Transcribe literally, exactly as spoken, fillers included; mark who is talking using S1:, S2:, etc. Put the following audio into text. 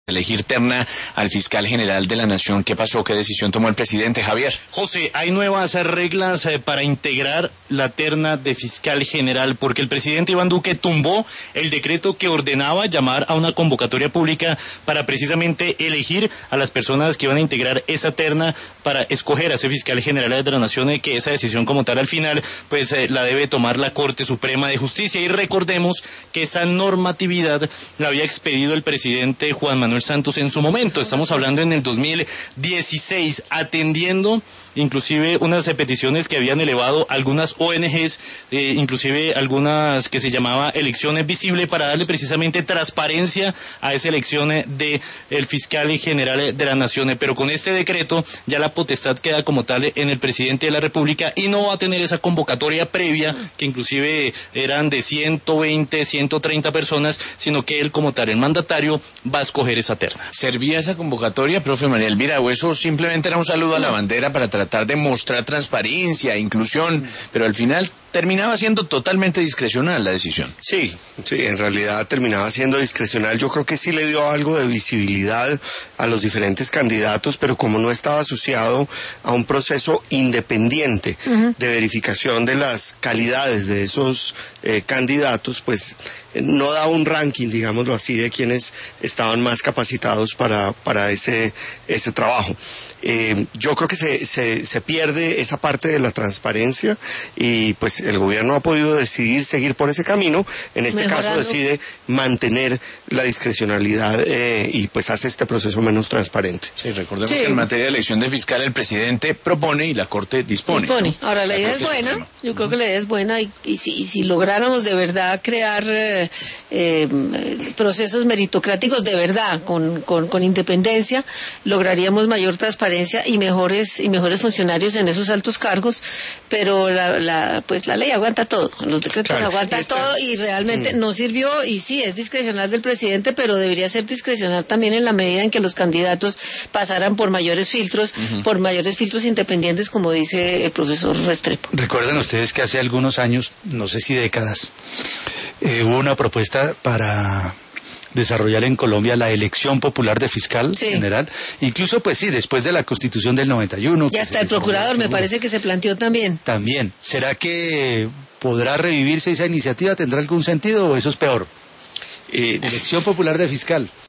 S1: elegir terna al fiscal general de la Nación. ¿Qué pasó? ¿Qué decisión tomó el presidente, Javier?
S2: José, hay nuevas reglas eh, para integrar la terna de fiscal general, porque el presidente Iván Duque tumbó el decreto que ordenaba llamar a una convocatoria pública para precisamente elegir a las personas que iban a integrar esa terna para escoger a ese fiscal general de la Nación, y que esa decisión como tal al final pues eh, la debe tomar la Corte Suprema de Justicia. Y recordemos que esa normatividad la había expedido el presidente Juan Manuel Santos en su momento. Estamos hablando en el dos mil dieciséis, atendiendo inclusive unas peticiones que habían elevado algunas O N Ges, eh, inclusive algunas que se llamaba Elecciones Visibles, para darle precisamente transparencia a esa elección de el fiscal general de la Nación. Pero con este decreto ya la potestad queda como tal en el presidente de la República y no va a tener esa convocatoria previa, que inclusive eran de ciento veinte, ciento treinta personas, sino que él como tal, el mandatario, va a escoger esa terna.
S1: ¿Servía esa convocatoria, profe María Elvira, o eso simplemente era un saludo a la bandera para tratar de mostrar transparencia, inclusión, pero al final terminaba siendo totalmente discrecional la decisión?
S3: Sí, sí, en realidad terminaba siendo discrecional. Yo creo que sí le dio algo de visibilidad a los diferentes candidatos, pero como no estaba asociado a un proceso independiente uh-huh. de verificación de las calidades de esos eh, candidatos, pues eh, no da un ranking, digámoslo así, de quienes estaban más capacitados para, para ese, ese trabajo. Eh, yo creo que se, se, se pierde esa parte de la transparencia y pues el gobierno ha podido decidir seguir por ese camino. En este Mejorando. caso decide mantener la discrecionalidad eh, y pues hace este proceso menos transparente.
S1: Sí, recordemos
S4: sí.
S1: que en materia de elección de fiscal el presidente propone y la Corte dispone.
S4: dispone. ¿no? Ahora la, la idea es buena,
S1: sistema.
S4: yo creo que la idea es buena y, y, si, y si lográramos de verdad crear eh, eh, procesos meritocráticos de verdad, con, con, con independencia, lograríamos mayor transparencia y mejores y mejores funcionarios en esos altos cargos, pero la, la pues la ley aguanta todo, los decretos claro, aguantan esta... todo y realmente mm. no sirvió, y sí, es discrecional del presidente, pero debería ser discrecional también en la medida en que los candidatos pasaran por mayores filtros, uh-huh. por mayores filtros independientes, como dice el profesor Restrepo.
S5: Recuerdan ustedes que hace algunos años, no sé si décadas, eh, hubo una propuesta para desarrollar en Colombia la elección popular de fiscal sí. general, incluso pues sí, después de la Constitución del noventa y uno.
S4: Y hasta el procurador me parece que se planteó también.
S5: También. ¿Será que podrá revivirse esa iniciativa? ¿Tendrá algún sentido o eso es peor? Eh, elección popular de fiscal.